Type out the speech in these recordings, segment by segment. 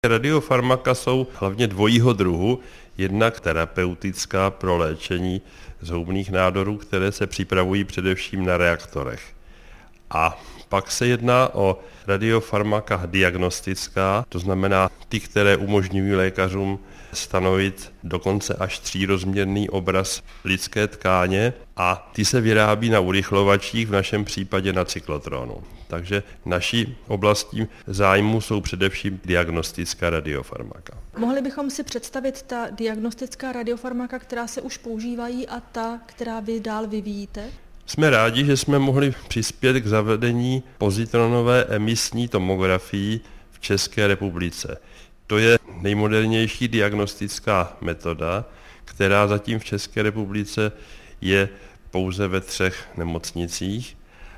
Radiofarmaka jsou hlavně dvojího druhu, jednak terapeutická pro léčení zhoubných nádorů, které se připravují především na reaktorech. A pak se jedná o radiofarmaka diagnostická, to znamená ty, které umožňují lékařům stanovit dokonce až trírozměrný obraz lidské tkáně a ty se vyrábí na urychlovačích, v našem případě na cyklotronu. Takže naší oblastí zájmu jsou především diagnostická radiofarmaka. Mohli bychom si představit ta diagnostická radiofarmaka, která se už používají a ta, která vy dál vyvíjíte? Jsme rádi, že jsme mohli přispět k zavedení pozitronové emisní tomografii v České republice. To je nejmodernější diagnostická metoda, která zatím v České republice je pouze ve 3 nemocnicích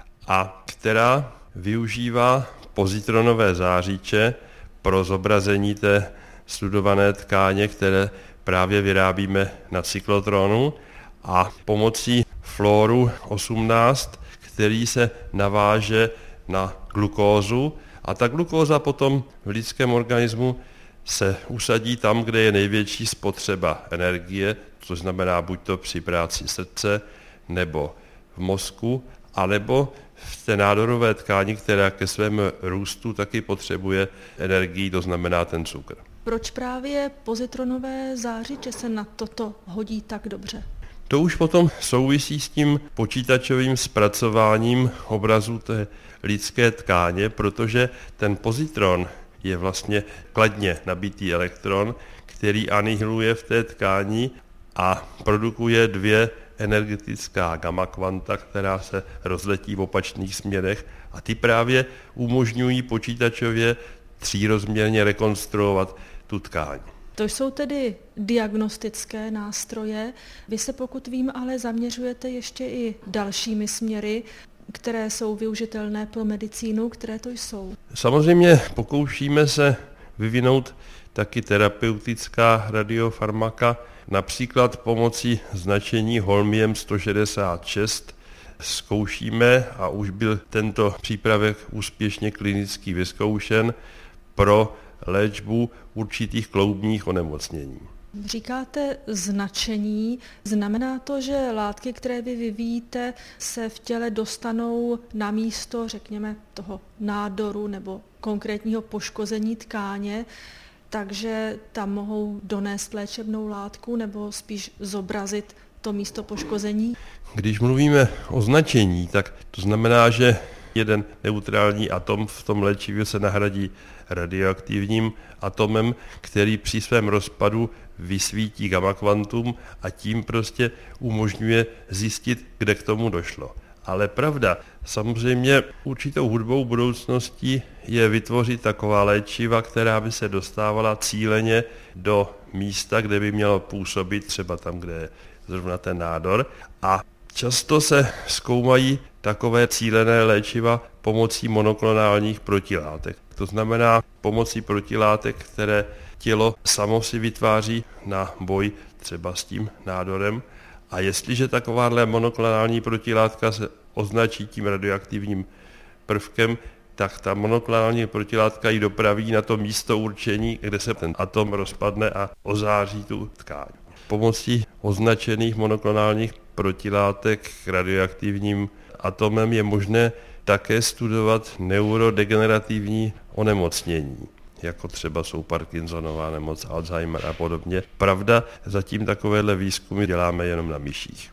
a která využívá pozitronové zářiče pro zobrazení té studované tkáně, které právě vyrábíme na cyklotronu a pomocí fluoru 18, který se naváže na glukózu a ta glukóza potom v lidském organismu se usadí tam, kde je největší spotřeba energie, což znamená buď to při práci srdce, nebo v mozku, anebo v té nádorové tkáni, která ke svému růstu taky potřebuje energii, to znamená ten cukr. Proč právě pozitronové zářiče se na toto hodí tak dobře? To už potom souvisí s tím počítačovým zpracováním obrazu té lidské tkáně, protože ten pozitron je vlastně kladně nabitý elektron, který anihiluje v té tkáni a produkuje 2 energetická gamma kvanta, která se rozletí v opačných směrech a ty právě umožňují počítačově trírozměrně rekonstruovat tu tkáň. To jsou tedy diagnostické nástroje. Vy se, pokud vím, ale zaměřujete ještě i dalšími směry, které jsou využitelné pro medicínu, které to jsou. Samozřejmě pokoušíme se vyvinout taky terapeutická radiofarmaka, například pomocí značení holmium 166 zkoušíme a už byl tento přípravek úspěšně klinicky vyzkoušen pro léčbu určitých kloubních onemocnění. Říkáte značení, znamená to, že látky, které vy vyvíjíte, se v těle dostanou na místo, řekněme, toho nádoru nebo konkrétního poškození tkáně, takže tam mohou donést léčebnou látku nebo spíš zobrazit to místo poškození? Když mluvíme o značení, tak to znamená, že jeden neutrální atom v tom léčivě se nahradí radioaktivním atomem, který při svém rozpadu vysvítí gamma kvantum a tím prostě umožňuje zjistit, kde k tomu došlo. Ale pravda, samozřejmě určitou hudbou budoucnosti je vytvořit taková léčiva, která by se dostávala cíleně do místa, kde by mělo působit, třeba tam, kde je zrovna ten nádor. A často se zkoumají takové cílené léčiva pomocí monoklonálních protilátek. To znamená pomocí protilátek, které tělo samo si vytváří na boj třeba s tím nádorem. A jestliže takováhle monoklonální protilátka se označí tím radioaktivním prvkem, tak ta monoklonální protilátka ji dopraví na to místo určení, kde se ten atom rozpadne a ozáří tu tkáň. Pomocí označených monoklonálních protilátek radioaktivním atomem je možné také studovat neurodegenerativní onemocnění, jako třeba jsou Parkinsonová nemoc, Alzheimer a podobně. Pravda, zatím takovéhle výzkumy děláme jenom na myších.